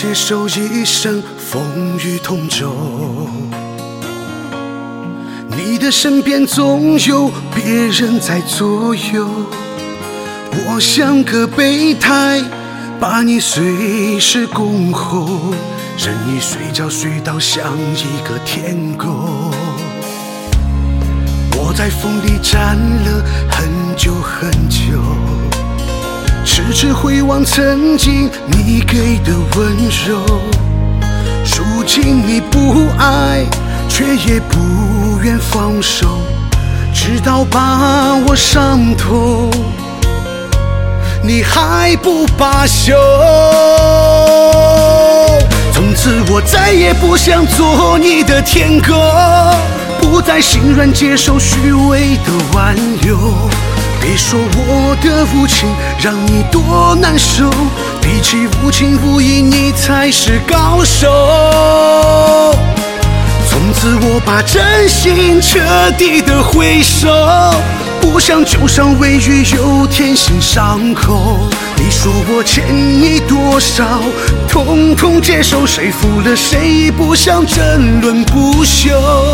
接受一生风雨同舟。你的身边总有别人在左右，我像个备胎，把你随时恭候，任你随叫随到像一个天狗。我在风里站了很久很久，迟迟回望曾经你给的温柔。如今你不爱，却也不愿放手，直到把我伤透，你还不罢休。从此我再也不想做你的舔狗，不再心软接受虚伪的挽留。别说我的无情让你多难受，比起无情无义，你才是高手。从此我把真心彻底的回收，不想旧伤未愈又添新伤口。你说我欠你多少，统统接受，谁负了谁不想争论不休。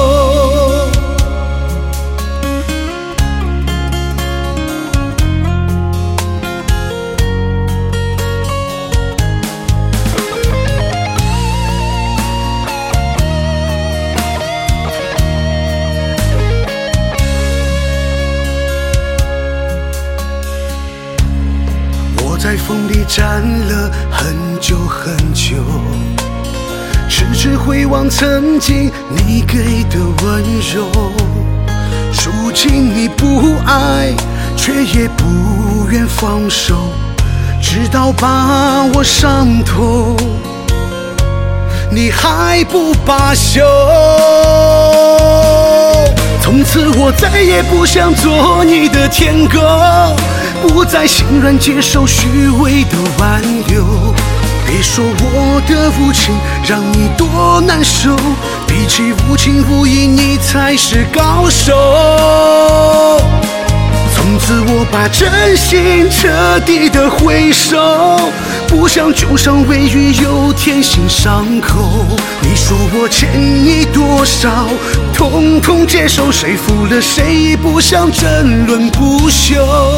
在风里站了很久很久，迟迟回望曾经你给的温柔。如今你不爱，却也不愿放手，直到把我伤透，你还不罢休。从此我再也不想做你的舔狗，不再心软接受虚伪的挽留。别说我的无情让你多难受，比起无情无义，你才是高手。从此我把真心彻底的回收，不想旧伤未愈又添新伤口。你说我欠你多少，统统接受，谁负了谁不想争论不休。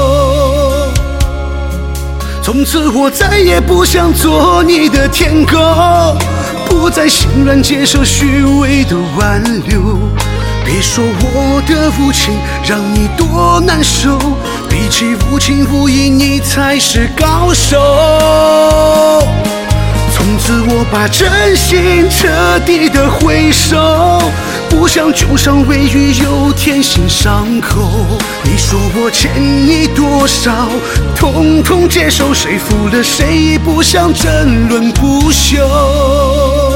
从此我再也不想做你的舔狗，不再心软接受虚伪的挽留。别说我的无情让你多难受，比起无情无义，你才是高手。从此我把真心彻底的回收，不想旧伤未愈又添新伤口。你说我欠你多少，统统接受，谁负了谁不想争论不休。